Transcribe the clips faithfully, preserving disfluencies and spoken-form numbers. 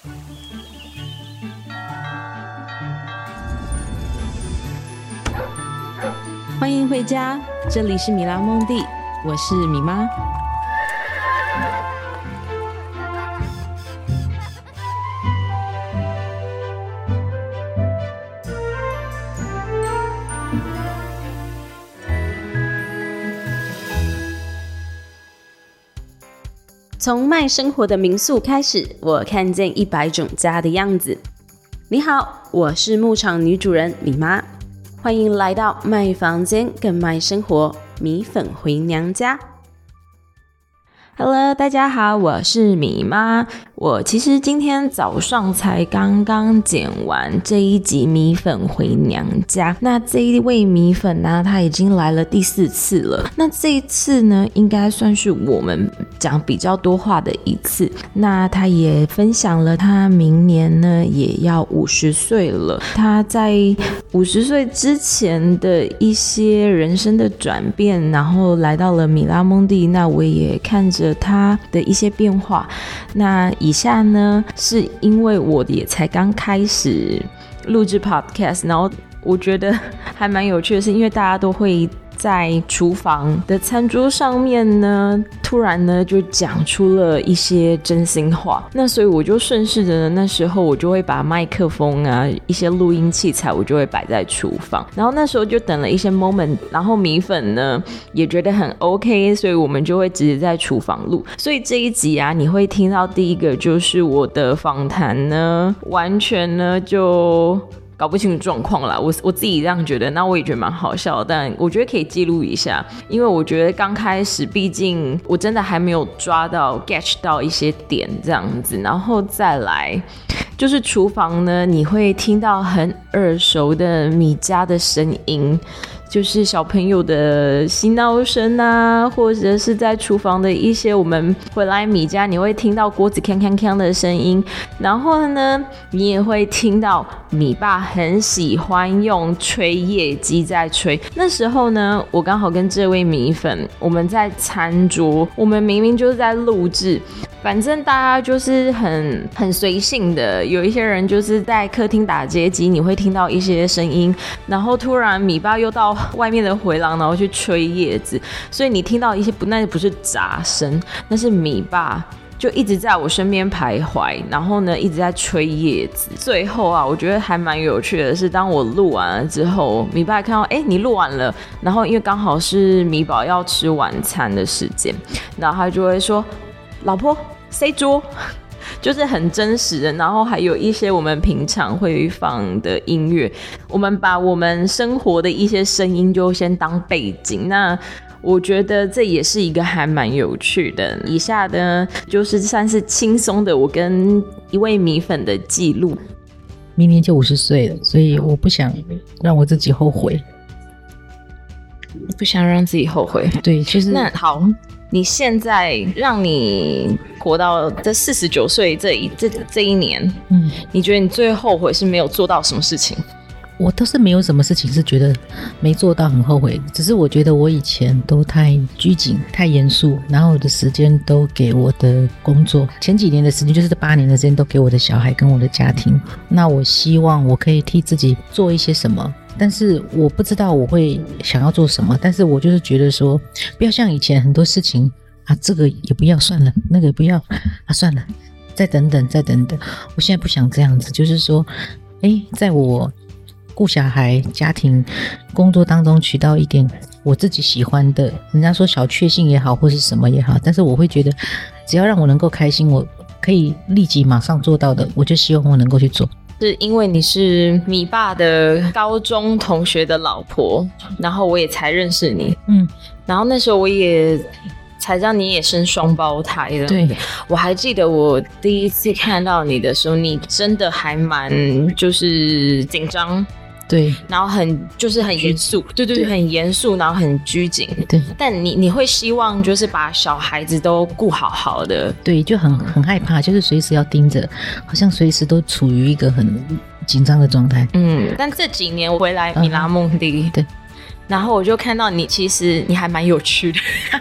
欢迎回家，这里是米拉梦蒂，我是米妈。从卖生活的民宿开始，我看见一百种家的样子。你好，我是牧场女主人米妈，欢迎来到卖房间更卖生活，米粉回娘家。Hello， 大家好，我是米妈。我其实今天早上才刚刚剪完这一集米粉回娘家。那这一位米粉呢，他已经来了第四次了。那这一次呢，应该算是我们讲比较多话的一次。那他也分享了他明年呢也要五十岁了。他在五十岁之前的一些人生的转变，然后来到了米拉蒙蒂。那我也看着他的一些变化。那以下呢，是因为我也才刚开始录制 podcast， 然后我觉得还蛮有趣的是，因为大家都会在厨房的餐桌上面呢，突然呢就讲出了一些真心话。那所以我就顺势的那时候我就会把麦克风啊，一些录音器材我就会摆在厨房。然后那时候就等了一些 moment， 然后米粉呢也觉得很 OK， 所以我们就会直接在厨房录。所以这一集啊，你会听到第一个就是我的访谈呢，完全呢就搞不清楚状况啦，我我自己这样觉得，那我也觉得蛮好笑的，但我觉得可以记录一下，因为我觉得刚开始，毕竟我真的还没有抓到 catch 到一些点这样子，然后再来就是厨房呢，你会听到很耳熟的米家的声音。就是小朋友的嬉闹声啊，或者是在厨房的一些我们回来米家你会听到锅子锵锵锵的声音，然后呢你也会听到米爸很喜欢用吹叶机在吹。那时候呢我刚好跟这位米粉我们在餐桌，我们明明就是在录制，反正大家就是很很随性的，有一些人就是在客厅打街机，你会听到一些声音，然后突然米爸又到外面的回廊，然后去吹叶子，所以你听到一些不，那不是杂声，那是米爸就一直在我身边徘徊，然后呢一直在吹叶子。最后啊，我觉得还蛮有趣的是，当我录完了之后，米爸看到哎你录完了，然后因为刚好是米宝要吃晚餐的时间，然后他就会说老婆塞桌，就是很真实的。然后还有一些我们平常会放的音乐，我们把我们生活的一些声音就先当背景。那我觉得这也是一个还蛮有趣的。以下呢就是算是轻松的我跟一位米粉的记录。 明年就五十岁了，所以我不想让我自己后悔， 不想让自己后悔。 对，就是那好，你现在让你活到这四十九岁这一这这一年，嗯，你觉得你最后悔是没有做到什么事情？ 我倒是没有什么事情是觉得没做到很后悔，只是我觉得我以前都太拘谨、太严肃，然后我的时间都给我的工作。前几年的时间，就是这八年的时间都给我的小孩跟我的家庭。那我希望我可以替自己做一些什么。但是我不知道我会想要做什么，但是我就是觉得说，不要像以前很多事情啊，这个也不要算了，那个也不要啊，算了，再等等，再等等。我现在不想这样子，就是说，哎，在我顾小孩、家庭、工作当中取到一点我自己喜欢的，人家说小确幸也好，或是什么也好，但是我会觉得，只要让我能够开心，我可以立即马上做到的，我就希望我能够去做。 是因为你是米爸的高中同学的老婆，然后我也才认识你，嗯，然后那时候我也才知道你也生双胞胎了。 对， 我还记得我第一次看到你的时候，你真的还蛮就是紧张。 对， 然后很就是很严肃，对对对，很严肃，然后很拘谨。 对， 但你你会希望就是把小孩子都顾好好的。 对，就很很害怕，就是随时要盯着，好像随时都处于一个很紧张的状态。 嗯，但这几年我回来米拉梦蒂， 嗯，对。 然后我就看到你，其实你还蛮有趣的，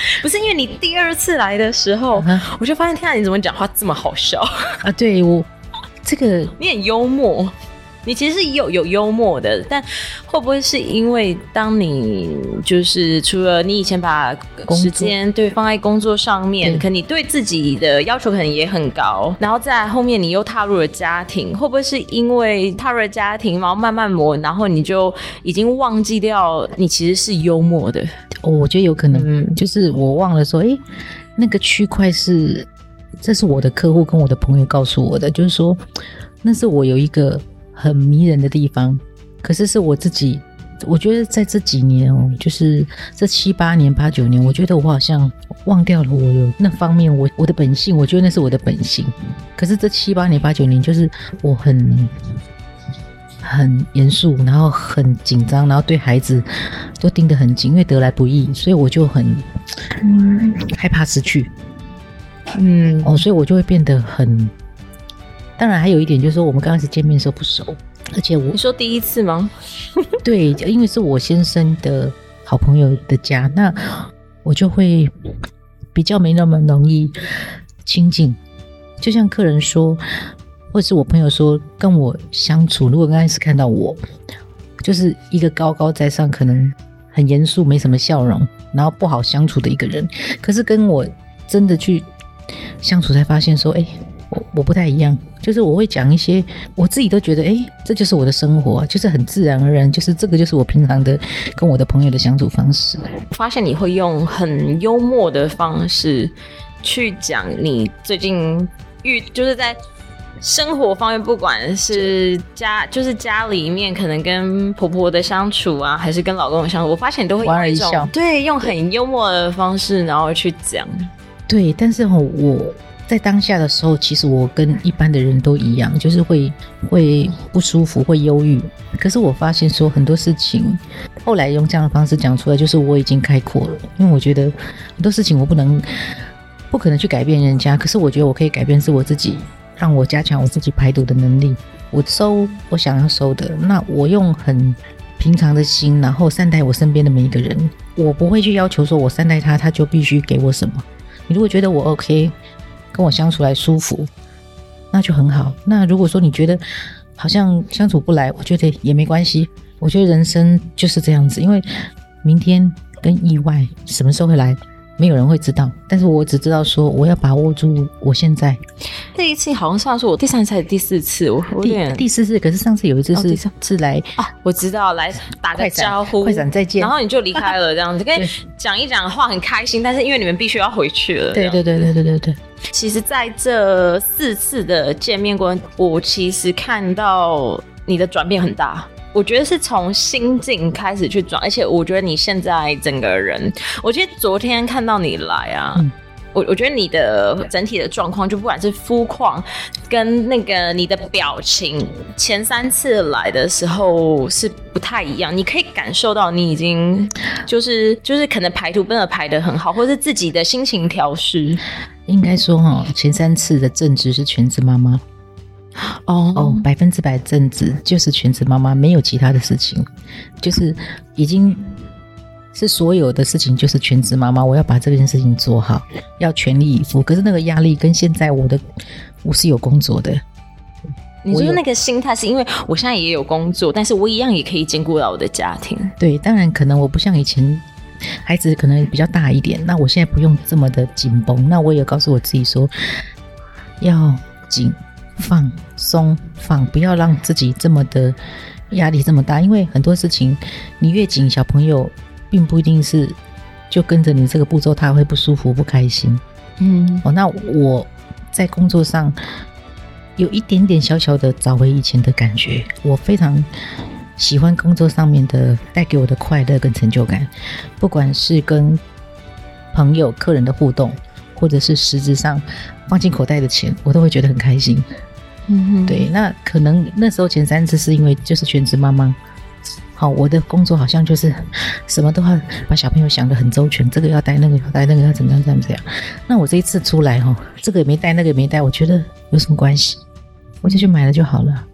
不是因为你第二次来的时候，uh-huh. 我就发现天啊，你怎么讲话这么好笑啊？对我这个你很幽默。你其实是有有幽默的，但会不会是因为当你就是除了你以前把时间对放在工作上面，可你对自己的要求可能也很高，然后再来后面你又踏入了家庭，会不会是因为踏入了家庭，然后慢慢磨，然后你就已经忘记掉你其实是幽默的？ 哦，我觉得有可能，嗯、就是我忘了说，哎，那个区块是，这是我的客户跟我的朋友告诉我的，就是说，那是我有一个很迷人的地方，可是是我自己，我觉得在这几年哦，就是这七八年、八九年，我觉得我好像忘掉了我有那方面，我我的本性，我觉得那是我的本性。可是这七八年、八九年，就是我很很严肃，然后很紧张，然后对孩子都盯得很紧，因为得来不易，所以我就很嗯害怕失去，嗯哦，所以我就会变得很。当然还有一点就是说，我们刚开始见面的时候不熟，而且我你说第一次吗？ 对，因为是我先生的好朋友的家，那我就会比较没那么容易亲近。就像客人说，或者是我朋友说，跟我相处，如果刚开始看到我就是一个高高在上，可能很严肃，没什么笑容，然后不好相处的一个人，可是跟我真的去相处才发现说，哎，我我不太一样，就是我会讲一些我自己都觉得哎，这就是我的生活、啊、就是很自然而然，就是这个就是我平常的跟我的朋友的相处方式。 我发现你会用很幽默的方式去讲你最近遇就是在生活方面，不管是家就是家里面可能跟婆婆的相处啊，还是跟老公的相处，我发现你都会用一种对用很幽默的方式然后去讲。 对，但是、哦、我在当下的时候，其实我跟一般的人都一样，就是会会不舒服，会忧郁。可是我发现说很多事情，后来用这样的方式讲出来，就是我已经开阔了。因为我觉得很多事情我不能不可能去改变人家，可是我觉得我可以改变是我自己，让我加强我自己排毒的能力。我收我想要收的，那我用很平常的心，然后善待我身边的每一个人。我不会去要求说我善待他，他就必须给我什么。你如果觉得我 OK， 跟我相处来舒服，那就很好。那如果说你觉得好像相处不来，我觉得也没关系。我觉得人生就是这样子，因为明天跟意外什么时候会来，没有人会知道。但是我只知道说，我要把握住我现在。 这一次好像上次我第三次还是第四次，我有点第, 第四次，可是上次有一次是、哦、是来啊，我知道来打个招呼， 快闪再见， 然后你就离开了，这样子跟讲一讲话很开心，但是因为你们必须要回去了。 对对对对对对对。 其实在这四次的见面过程，我其实看到你的转变很大。我觉得是从心境开始去转，而且我觉得你现在整个人，我觉得昨天看到你来啊。嗯，我我觉得你的整体的状况，就不管是肤况跟那个你的表情，前三次来的时候是不太一样。你可以感受到你已经就是就是可能排毒真的排得很好，或是自己的心情调试。 应该说哈，前三次的正职是全职妈妈。哦哦，百分之百正职就是全职妈妈，没有其他的事情，就是已经是所有的事情就是全职妈妈，我要把这件事情做好，要全力以赴。可是那个压力跟现在我的我是有工作的。 你说那个心态是因为我现在也有工作，但是我一样也可以兼顾到我的家庭。 对，当然可能我不像以前孩子可能比较大一点，那我现在不用这么的紧绷。那我也告诉我自己说，要紧放松放，不要让自己这么的压力这么大，因为很多事情你越紧，小朋友并不一定是就跟着你这个步骤他会不舒服不开心。嗯，哦，那我在工作上有一点点小小的找回以前的感觉，我非常喜欢工作上面的带给我的快乐跟成就感，不管是跟朋友客人的互动，或者是实质上放进口袋的钱，我都会觉得很开心。嗯，对，那可能那时候前三次是因为就是全职妈妈，好，我的工作好像就是什么都要把小朋友想得很周全，这个要带那个要带那个要怎么样怎么样。那我这一次出来这个也没带那个也没带，我觉得有什么关系，我就去买了就好了。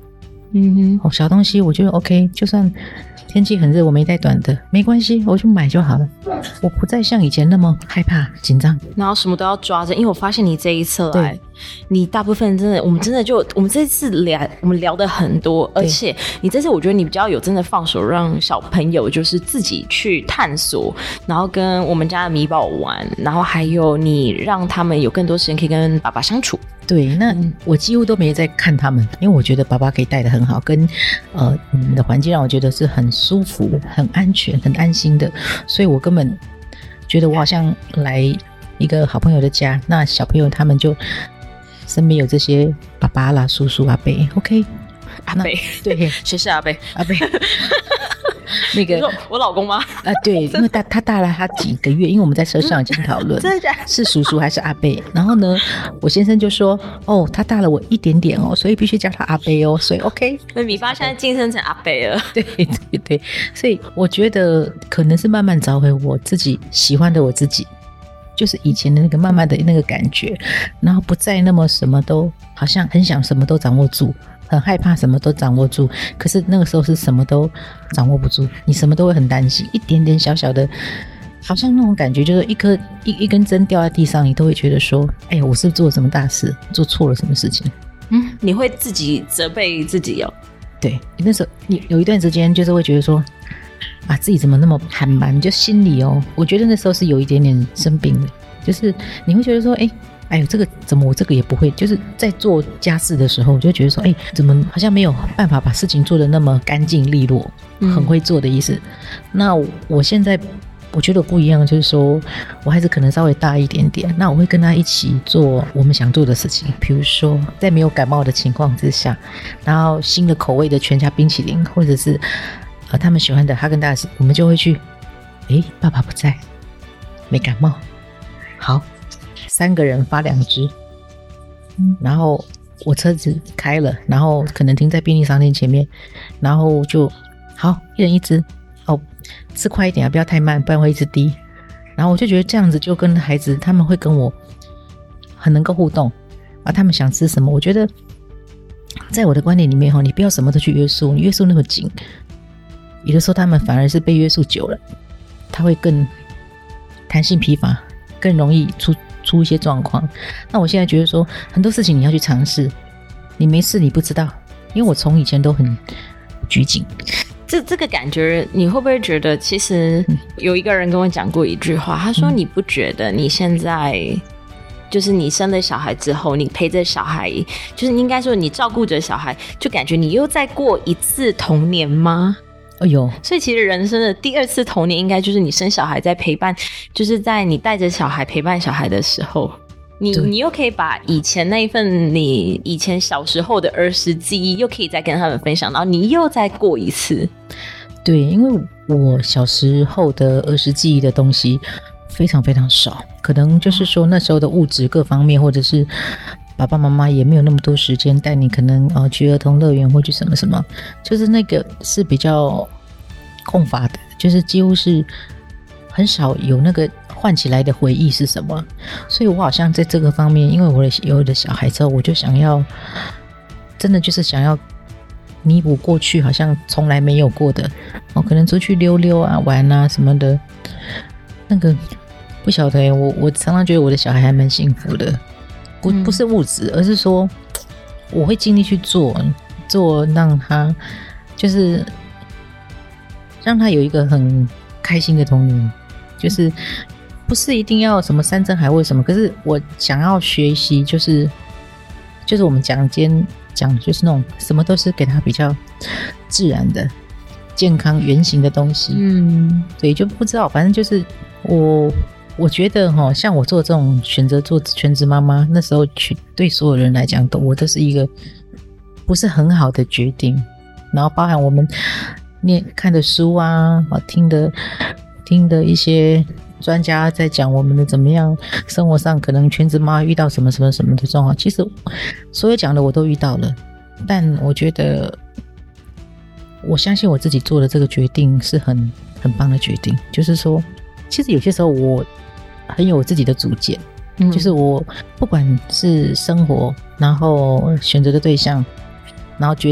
嗯哼，哦，小东西我觉得 OK， 就算天气很热我没带短的没关系，我就买就好了，我不再像以前那么害怕紧张， 然后什么都要抓着。因为我发现你这一次来，你大部分真的，我们真的就我们这次聊我们聊的很多，而且你这次我觉得你比较有真的放手让小朋友就是自己去探索，然后跟我们家的米宝玩，然后还有你让他们有更多时间可以跟爸爸相处。 对，那我几乎都没在看他们，因为我觉得爸爸可以带得很好，跟呃你的环境让我觉得是很舒服、很安全、很安心的，所以我根本觉得我好像来一个好朋友的家，那小朋友他们就身边有这些爸爸啦、叔叔、阿伯 ，OK， 阿伯， 对， 谁是阿伯？ 阿伯。那个我老公吗？ 啊，对，因为他他大了他几个月，因为我们在车上已经讨论， 真的假的？ 是叔叔还是阿伯？然后呢，我先生就说，哦，他大了我一点点哦，所以必须叫他阿伯哦，所以 OK。 那米发现在晋升成阿伯了， 对对对，所以我觉得可能是慢慢找回我自己喜欢的我自己，就是以前的那个慢慢的那个感觉，然后不再那么什么都好像很想什么都掌握住。很害怕什么都掌握住，可是那个时候是什么都掌握不住，你什么都会很担心，一点点小小的好像那种感觉就是一颗 一, 一根针掉在地上，你都会觉得说，哎呀，我是不是做了什么大事，做错了什么事情。 嗯，你会自己责备自己哦。 对，那时候你有一段时间就是会觉得说，啊，自己怎么那么寒蛮，就心里哦，我觉得那时候是有一点点生病的，就是你会觉得说，哎哎呦，这个怎么我这个也不会？就是在做家事的时候，我就觉得说，哎，怎么好像没有办法把事情做得那么干净利落，很会做的意思。嗯、那我现在我觉得不一样，就是说我孩子可能稍微大一点点，那我会跟他一起做我们想做的事情，比如说在没有感冒的情况之下，然后新的口味的全家冰淇淋，或者是呃他们喜欢的哈根达斯，我们就会去。哎，爸爸不在，没感冒，好。三个人发两支，然后我车子开了，然后可能停在便利商店前面，然后就好一人一支，哦，吃快一点啊，不要太慢，不然会一直滴。然后我就觉得这样子就跟孩子他们会跟我很能够互动啊，他们想吃什么，我觉得在我的观念里面，你不要什么都去约束，你约束那么紧，有的时候他们反而是被约束久了，他会更弹性疲乏，更容易出出一些状况。那我现在觉得说很多事情你要去尝试，你没事你不知道，因为我从以前都很拘谨。 这这个感觉你会不会觉得其实有一个人跟我讲过一句话，他说你不觉得你现在就是你生了小孩之后，你陪着小孩，就是应该说你照顾着小孩，就感觉你又再过一次童年吗？ 哎呦， 所以其实人生的第二次童年应该就是你生小孩在陪伴，就是在你带着小孩陪伴小孩的时候，你你又可以把以前那一份你以前小时候的儿时记忆又可以再跟他们分享，然后你又再过一次。 对，因为我小时候的儿时记忆的东西非常非常少，可能就是说那时候的物质各方面，或者是爸爸妈妈也没有那么多时间带你，可能呃去儿童乐园或去什么什么，就是那个是比较空乏的，就是几乎是很少有那个唤起来的回忆是什么。所以我好像在这个方面，因为我的有的小孩之后，我就想要真的就是想要弥补过去好像从来没有过的，哦，可能出去溜溜啊玩啊什么的，那个不晓得耶，我我常常觉得我的小孩还蛮幸福的，不不是物质，而是说我会尽力去做做让他就是让他有一个很开心的童年，就是不是一定要什么山珍海味什么，可是我想要学习，就是就是我们讲今讲就是那种什么都是给他比较自然的健康原型的东西。嗯，对，就不知道，反正就是我我觉得齁，像我做这种选择做全职妈妈，那时候去对所有人来讲，都我都是一个不是很好的决定。然后包含我们念看的书啊，听的听的一些专家在讲我们的怎么样，生活上可能全职妈遇到什么什么什么的状况，其实所有讲的我都遇到了，但我觉得我相信我自己做的这个决定是很很棒的决定，就是说其实有些时候我很有我自己的主见、嗯、就是我不管是生活然后选择的对象，然后决定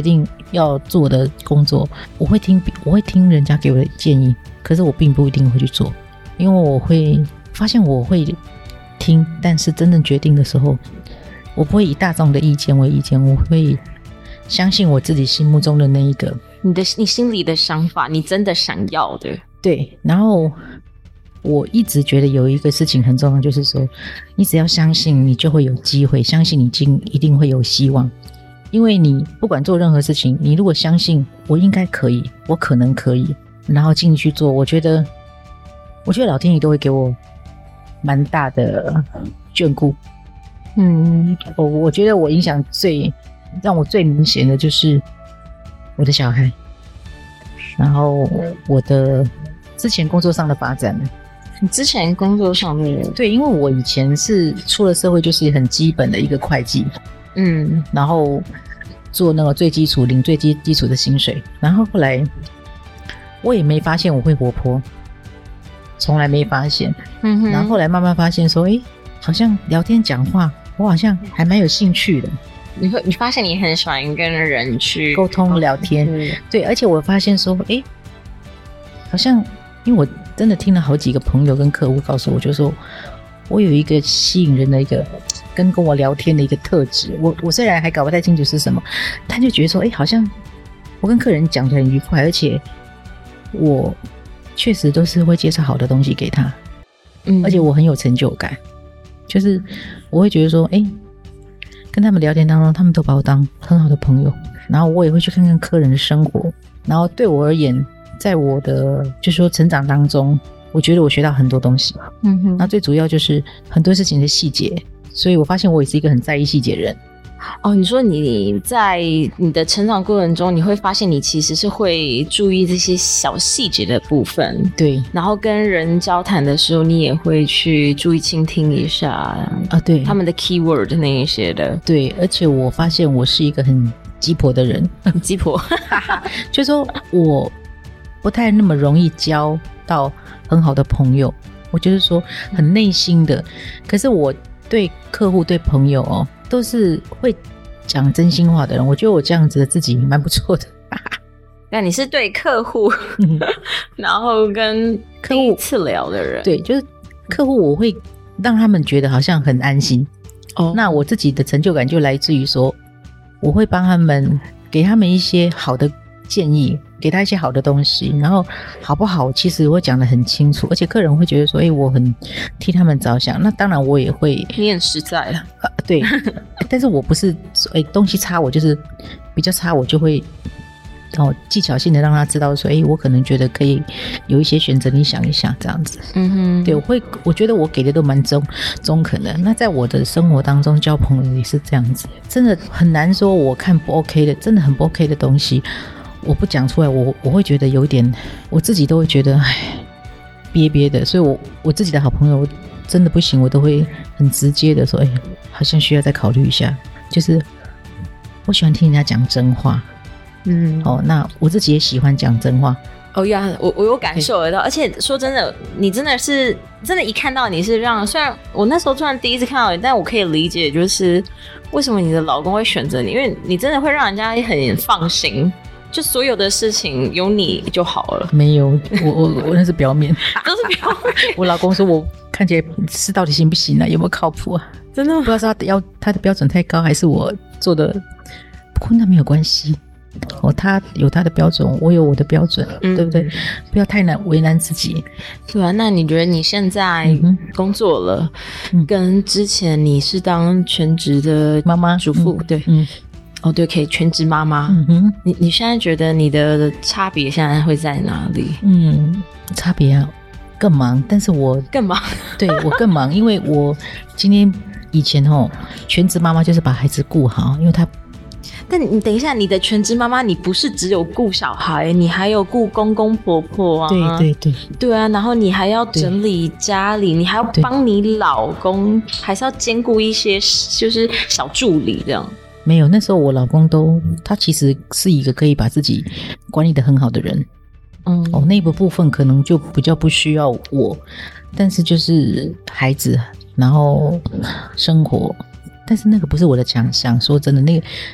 要做的工作，我会听我会听人家给我的建议，可是我并不一定会去做，因为我会发现我会听，但是真正决定的时候，我不会以大众的意见为意见，我会相信我自己心目中的那一个你的你心里的想法，你真的想要的。 对，然后我一直觉得有一个事情很重要，就是说你只要相信，你就会有机会，相信你一定会有希望。因为你不管做任何事情，你如果相信我应该可以，我可能可以，然后进去做，我觉得我觉得老天爷都会给我蛮大的眷顾。嗯，我我觉得我影响最让我最明显的就是我的小孩，然后我的之前工作上的发展。 你之前工作上面， 对，因为我以前是出了社会就是很基本的一个会计，嗯，然后做那个最基础领最基基础的薪水，然后后来我也没发现我会活泼，从来没发现，嗯哼，然后后来慢慢发现说，哎，好像聊天讲话，我好像还蛮有兴趣的。 你会你发现你很喜欢跟人去沟通聊天，对，而且我发现说，哎，好像因为我真的听了好几个朋友跟客户告诉我，就说我有一个吸引人的一个跟跟我聊天的一个特质，我我虽然还搞不太清楚是什么，他就觉得说，哎，好像我跟客人讲得很愉快，而且我确实都是会介绍好的东西给他，嗯，而且我很有成就感，就是我会觉得说，哎，跟他们聊天当中，他们都把我当很好的朋友，然后我也会去看看客人的生活，然后对我而言，在我的就是说成长当中，我觉得我学到很多东西，嗯哼，那最主要就是很多事情的细节，所以我发现我也是一个很在意细节的人。 哦，你说你在你的成长过程中，你会发现你其实是会注意这些小细节的部分， 对， 然后跟人交谈的时候，你也会去注意倾听一下啊，对， 他们的 keyword 那一些的， 对，而且我发现我是一个很鸡婆的人， 鸡婆， 就是说我不太那么容易交到很好的朋友，我就是说很内心的，可是我对客户对朋友哦都是会讲真心话的人，我觉得我这样子的自己蛮不错的。 那你是对客户、嗯、然后跟客户第一次聊的人， 对，就是客户我会让他们觉得好像很安心、哦、那我自己的成就感就来自于说我会帮他们给他们一些好的建议，给他一些好的东西，然后好不好其实我讲得很清楚，而且客人会觉得说，哎、欸，我很替他们着想，那当然我也会， 你很实在了、 啊、对但是我不是哎、欸、东西差我就是比较差我就会哦技巧性的让他知道说，哎、欸，我可能觉得可以有一些选择，你想一想这样子，嗯哼，对，我会我觉得我给的都蛮中中肯的。那在我的生活当中交朋友也是这样子，真的很难说我看不 OK 的，真的很不 OK 的东西我不讲出来，我我会觉得有点，我自己都会觉得唉憋憋的，所以我我自己的好朋友真的不行，我都会很直接的说，哎，好像需要再考虑一下。就是我喜欢听人家讲真话，嗯，哦，那我自己也喜欢讲真话。 哦呀，我我有感受得到，而且说真的，你真的是真的，一看到你是让，虽然我那时候突然第一次看到你，但我可以理解，就是为什么你的老公会选择你，因为你真的会让人家很放心。就所有的事情有你就好了。 没有，我我我那是表面， 都是表面。 我老公说我看起来是到底行不行啊？有没有靠谱啊？ 真的吗？ 不知道是他要他的标准太高，还是我做的。不过那没有关系，哦，他有他的标准，我有我的标准，嗯、对不对？不要太难为难自己。 对啊，那你觉得你现在工作了，嗯、跟之前你是当全职的妈妈主妇，嗯、对，嗯。哦，对，可以全职妈妈。嗯哼，你你现在觉得你的差别现在会在哪里？ 嗯，差别啊，更忙，但是我更忙， 对我更忙，因为我今天以前哦，全职妈妈就是把孩子顾好，因为他。 但你等一下，你的全职妈妈，你不是只有顾小孩，你还有顾公公婆婆啊？ 对对对， 对啊，然后你还要整理家里，你还要帮你老公，还是要兼顾一些就是小助理这样。 没有，那时候我老公都，他其实是一个可以把自己管理得很好的人，嗯，哦，那个部分可能就比较不需要我，但是就是孩子，然后生活，但是那个不是我的强项，说真的，那个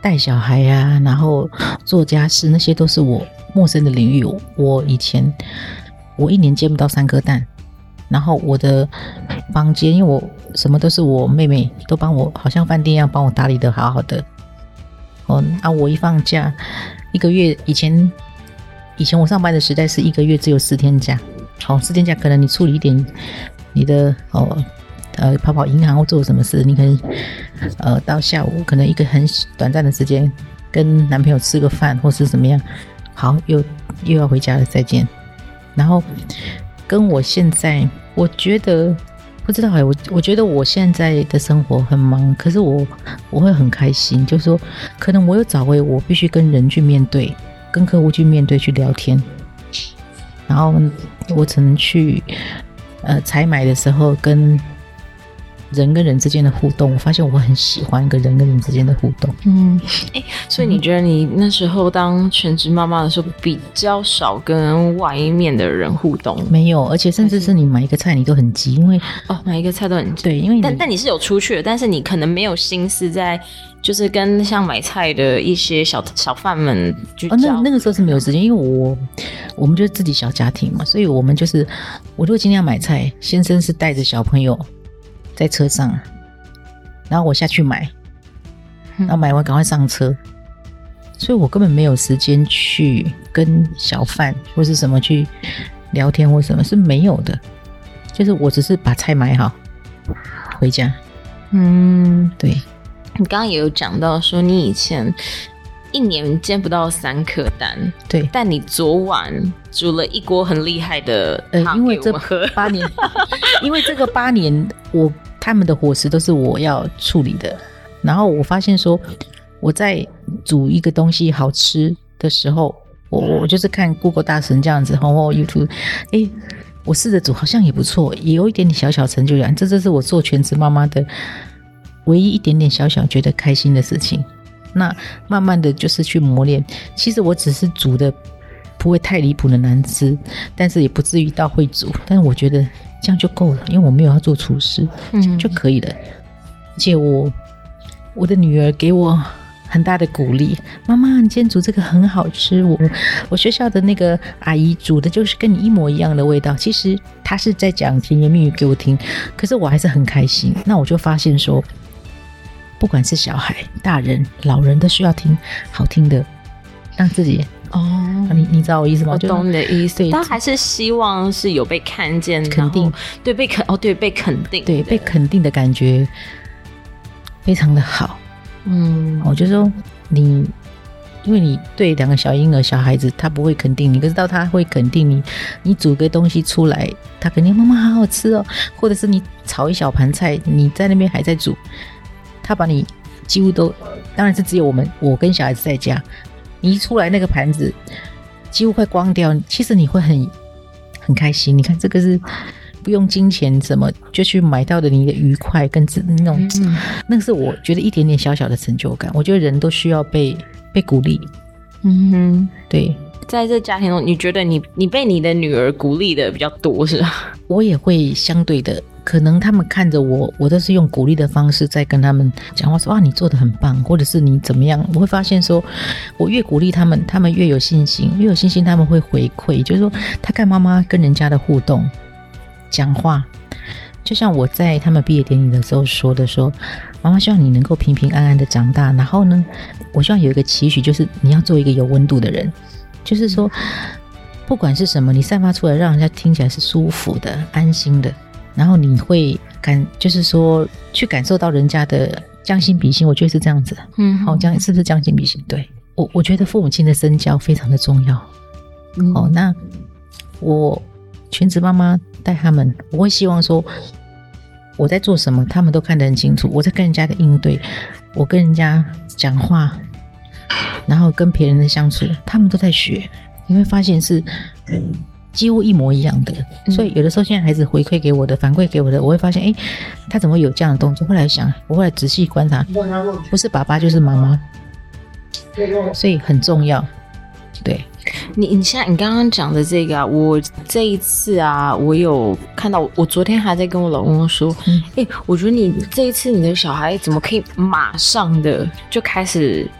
带小孩啊，然后做家事，那些都是我陌生的领域。我以前我一年煎不到三颗蛋，然后我的房间，因为我什么都是我妹妹都帮我，好像饭店一样帮我打理得好好的。哦，啊，我一放假一个月，以前以前我上班的时代是一个月只有四天假，好，四天假可能你处理一点你的哦。呃，跑跑银行或做什么事，你可能呃到下午可能一个很短暂的时间跟男朋友吃个饭或是怎么样，好，又又要回家了，再见。然后跟我现在，我觉得不知道哎，我我觉得我现在的生活很忙，可是我我会很开心，就是说可能我有找回我必须跟人去面对，跟客户去面对去聊天，然后我只能去呃采买的时候跟人跟人之间的互动，我发现我很喜欢跟人跟人之间的互动。 嗯，欸，所以你觉得你那时候当全职妈妈的时候，比较少跟外面的人互动？ 没有，而且甚至是你买一个菜你都很急，因为哦，买一个菜都很急。 对，因为但但你是有出去的，但是你可能没有心思在，就是跟像买菜的一些小小贩们去交。哦， 那那个时候是没有时间，因为我我们就是自己小家庭嘛，所以我们就是我如果今天要买菜，先生是带着小朋友在车上，然后我下去买，然后买完赶快上车，嗯，所以我根本没有时间去跟小贩或是什么去聊天或什么，是没有的。就是我只是把菜买好回家。 嗯， 对。 你刚刚也有讲到说你以前一年煎不到三颗蛋， 对， 但你昨晚煮了一锅很厉害的汤给我们喝。 呃、因为这八年，因为这个八年我他们的伙食都是我要处理的，然后我发现说我在煮一个东西好吃的时候，我我就是看 Google 大神这样子，或 YouTube， 哎，我试着煮好像也不错，也有一点点小小成就感，这就是我做全职妈妈的唯一一点点小小觉得开心的事情。那慢慢的就是去磨练，其实我只是煮的不会太离谱的难吃，但是也不至于到会煮，但是我觉得这样就够了，因为我没有要做厨师，这样就可以了。而且我我的女儿给我很大的鼓励，妈妈你今天煮这个很好吃，我我学校的那个阿姨煮的就是跟你一模一样的味道，其实她是在讲甜言蜜语给我听，可是我还是很开心。那我就发现说不管是小孩、大人、老人都需要听好听的，让自己哦，你你知道我意思吗？ 我懂你的意思。他还是希望是有被看见、 肯定， 对被肯哦，对被肯定， 对被肯定的感觉非常的好。嗯，我就说你，因为你对两个小婴儿、小孩子，他不会肯定你，可是到他会肯定你。你煮个东西出来，他肯定妈妈好好吃哦，或者是你炒一小盘菜，你在那边还在煮。他把你几乎都，当然是只有我们我跟小孩子在家，你一出来那个盘子几乎快光掉，其实你会很很开心。你看这个是不用金钱什么就去买到的，你的愉快跟那种、嗯、那个是我觉得一点点小小的成就感。我觉得人都需要被被鼓励。嗯哼，对。 在这家庭中，你觉得你你被你的女儿鼓励的比较多是吧？ 我也会相对的，可能他们看着我，我都是用鼓励的方式在跟他们讲话，说啊你做得很棒，或者是你怎么样。我会发现说，我越鼓励他们，他们越有信心，越有信心他们会回馈，就是说他看妈妈跟人家的互动讲话，就像我在他们毕业典礼的时候说的，说妈妈希望你能够平平安安的长大，然后呢我希望有一个期许，就是你要做一个有温度的人，就是说不管是什么，你散发出来让人家听起来是舒服的、安心的，然后你会感，就是说去感受到人家的将心比心，我觉得是这样子。嗯，好，这样是不是将心比心？对，我我觉得父母亲的身教非常的重要。嗯，好，那我全职妈妈带他们，我会希望说我在做什么，他们都看得很清楚。我在跟人家的应对，我跟人家讲话，然后跟别人的相处，他们都在学。你会发现是几乎一模一样的，所以有的时候现在孩子回馈给我的、反馈给我的，我会发现哎，他怎么有这样的动作。后来想，我后来仔细观察，不是爸爸就是妈妈，所以很重要。对， 你你现在你刚刚讲的这个啊，我这一次啊，我有看到，我昨天还在跟我老公说，哎、嗯欸，我觉得你这一次你的小孩怎么可以马上的就开始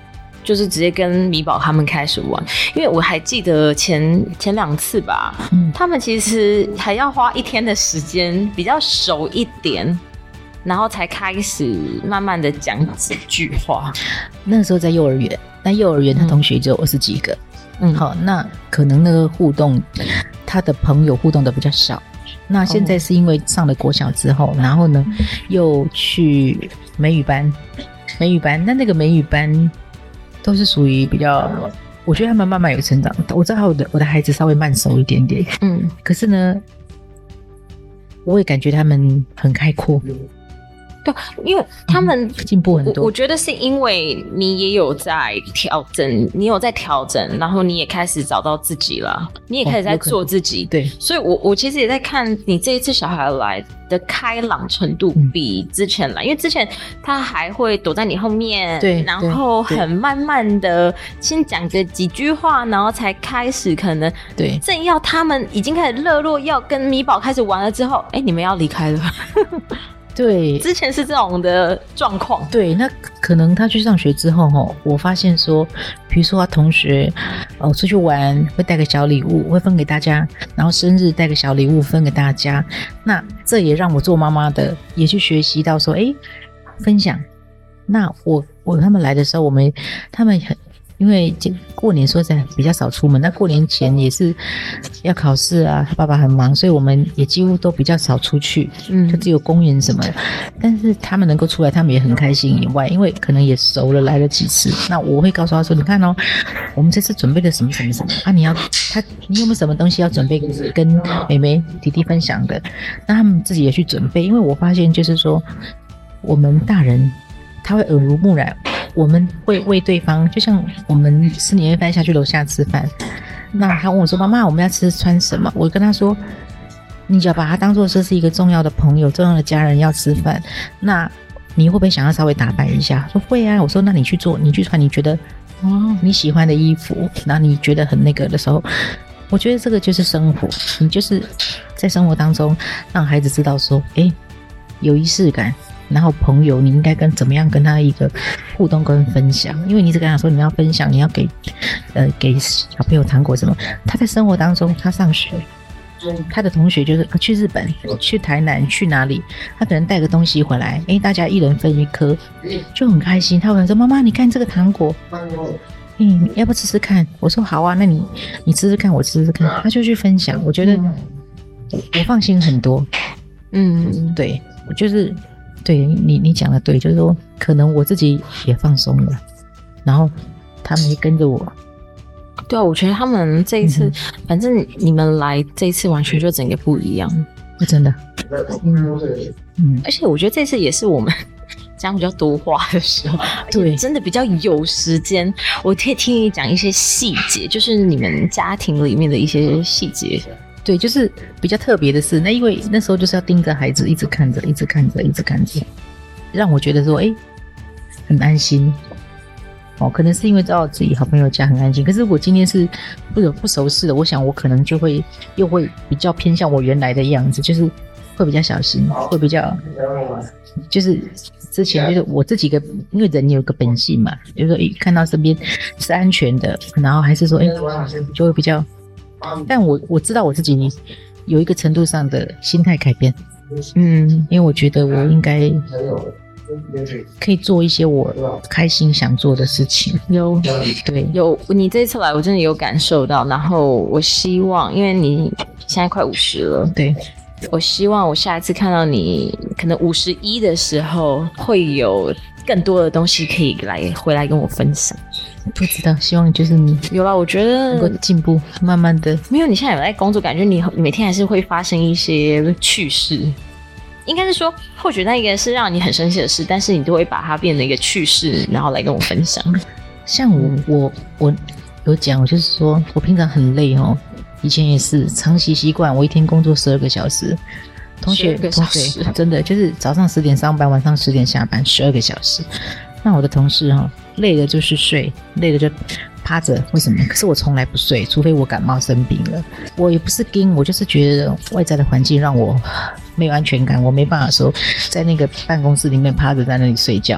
就是直接跟米宝他们开始玩，因为我还记得前前两次吧、嗯，他们其实还要花一天的时间，比较熟一点，然后才开始慢慢的讲几句话。 那时候在幼儿园，那幼儿园他同学只有二十几个，嗯，好，那可能那个互动，他的朋友互动的比较少。那现在是因为上了国小之后，然后呢又去美语班，美语班，那那个美语班都是属于比较，我觉得他们慢慢有成长。我知道我的我的孩子稍微慢熟一点点，嗯，可是呢，我也感觉他们很开阔。 对，因为他们进、嗯、步很多。 我，我觉得是因为你也有在调整，你有在调整，然后你也开始找到自己了，你也开始在做自己。哦、对，所以我我其实也在看你这一次小孩来的开朗程度比之前来，嗯、因为之前他还会躲在你后面，对，然后很慢慢的先讲个几句话，然后才开始可能对正要他们已经开始热络要跟米宝开始玩了之后，哎，你们要离开了。 对， 之前是这种的状况。 对，那可能他去上学之后齁，我发现说，比如说他同学哦出去玩会带个小礼物，会分给大家，然后生日带个小礼物分给大家。那这也让我做妈妈的也去学习到说，哎，分享。那我我他们来的时候，我们他们很。因为过年说实在比较少出门，那过年前也是要考试啊，他爸爸很忙，所以我们也几乎都比较少出去，嗯，就只有公园什么的。但是他们能够出来，他们也很开心以外，因为可能也熟了，来了几次。那我会告诉他说：“你看哦，我们这次准备了什么什么什么啊？你要他，你有没有什么东西要准备跟妹妹弟弟分享的？那他们自己也去准备，因为我发现就是说，我们大人他会耳濡目染。”我们会为对方，就像我们吃年夜饭下去楼下吃饭，那他问我说：“妈妈，我们要吃穿什么？”我跟他说：“你只要把他当作是一个重要的朋友、重要的家人要吃饭，那你会不会想要稍微打扮一下？”说会啊。我说：“那你去做，你去穿你觉得哦你喜欢的衣服，然后你觉得很那个的时候，我觉得这个就是生活，你就是在生活当中让孩子知道说，哎，有仪式感。”然后朋友，你应该跟怎么样跟他一个互动跟分享？因为你一直跟他说你要分享，你要给呃给小朋友糖果什么。他在生活当中，他上学，他的同学就是去日本、去台南、去哪里，他可能带个东西回来，哎，大家一人分一颗，就很开心。他可能说：“妈妈，你看这个糖果，嗯，要不吃吃看？”我说：“好啊，那你你吃吃看，我吃吃看。”他就去分享，我觉得我放心很多。嗯，对，就是。对你，你讲的对，就是说，可能我自己也放松了，然后他们也跟着我。 对啊，我觉得他们这一次，嗯、反正你们来这一次完全就整个不一样， 真的。 嗯嗯，而且我觉得这次也是我们讲比较多话的时候，对，真的比较有时间，我可以听你讲一些细节，就是你们家庭里面的一些细节。 对，就是比较特别的是，那因为那时候就是要盯着孩子，一直看着，一直看着，一直看着，让我觉得说，哎，很安心。哦，可能是因为到自己好朋友家很安心。可是我今天是不有不熟识的，我想我可能就会又会比较偏向我原来的样子，就是会比较小心，会比较就是之前就是我这几个，因为人有个本性嘛，就是说一看到身边是安全的，然后还是说，哎，就会比较。但我我知道我自己有一个程度上的心态改变，嗯，因为我觉得我应该可以做一些我开心想做的事情。 有，对，有，你这次来我真的有感受到，然后我希望，因为你现在快五十了， 对， 我希望我下一次看到你，可能五十一的时候会有更多的东西可以来回来跟我分享。 不知道，希望就是你有啦，我觉得能够进步，慢慢的。 没有，你现在有在工作，感觉你每天还是会发生一些趣事。应该是说，或许那个是让你很生气的事，但是你都会把它变成一个趣事，然后来跟我分享。 像我，我我有讲，我就是说我平常很累哦，以前也是长期习惯，我一天工作十二个小时。同学，同学，真的就是早上十点上班，晚上十点下班，十二个小时。那我的同事哈、哦，累了就是睡，累了就趴着。为什么？可是我从来不睡，除非我感冒生病了。我也不是惊，我就是觉得外在的环境让我没有安全感，我没办法说在那个办公室里面趴着在那里睡觉。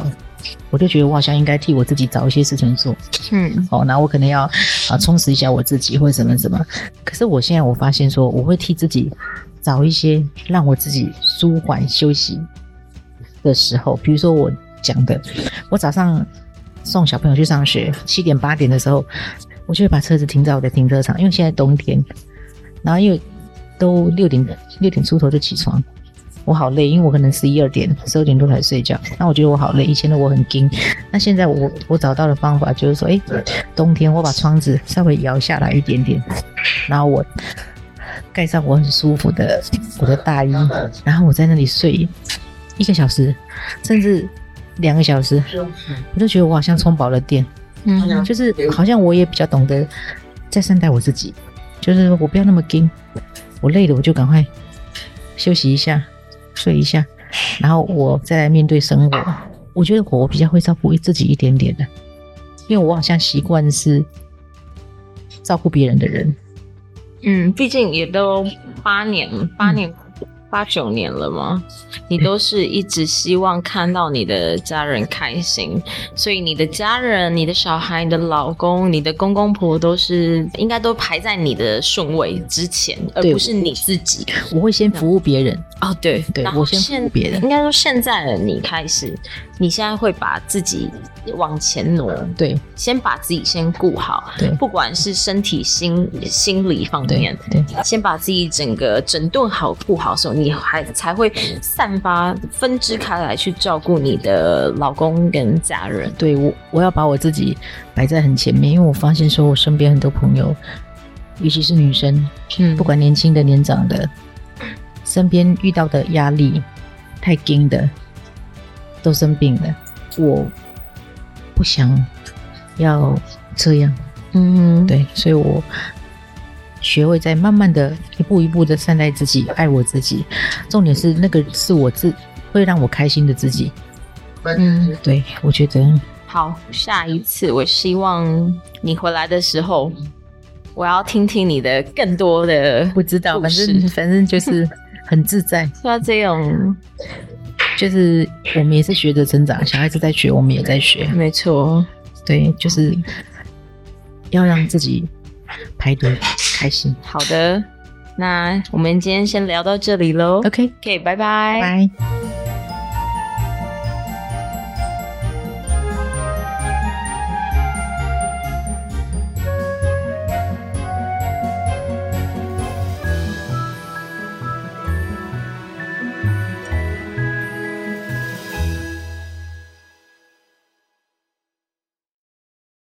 我就觉得我好像应该替我自己找一些事情做， 嗯， 哦，那我可能要啊充实一下我自己或者什么什么。可是我现在我发现说，我会替自己找一些让我自己舒缓休息的时候，比如说我讲的，我早上送小朋友去上学，七点八点的时候，我就会把车子停在我的停车场，因为现在冬天，然后因为都六点六点出头就起床。我好累，因为我可能十一二点、十二点多才睡觉。那我觉得我好累，以前的我很紧。那现在我我找到的方法就是说，哎，冬天我把窗子稍微摇下来一点点，然后我盖上我很舒服的我的大衣，然后我在那里睡一个小时，甚至两个小时，我就觉得我好像充饱了电。嗯，就是好像我也比较懂得在善待我自己，就是我不要那么紧，我累了我就赶快休息一下。睡一下，然后我再来面对生活。我觉得我比较会照顾自己一点点的，因为我好像习惯是照顾别人的人。 嗯，毕竟也都八年、八年、嗯、八九年了嘛，你都是一直希望看到你的家人开心，所以你的家人、你的小孩、你的老公、你的公公婆都是应该都排在你的顺位之前，而不是你自己。 我会先服务别人。 哦，对对，我先服务别人。 应该说现在的你开始，你现在会把自己往前挪， 对， 先把自己先顾好， 对， 不管是身体、心心理方面， 对，对， 先把自己整个整顿好、顾好的时候，你还才会散发、分支开来去照顾你的老公跟家人。 对，我我要把我自己摆在很前面，因为我发现说我身边很多朋友，尤其是女生，嗯，不管年轻的、年长的。身边遇到的压力太紧的都生病了，我不想要这样。嗯，对，所以我学会在慢慢的一步一步的善待自己，爱我自己。重点是那个是我自会让我开心的自己。嗯，对，我觉得好。下一次我希望你回来的时候，我要听听你的更多的不知道，反正反正就是很自在。 像这种， 就是我们也是学着成长，小孩子在学，我们也在学。 没错， 对，就是要让自己排得开心。 好的，那我们今天先聊到这里咯。 OK， OK， 拜拜。 拜。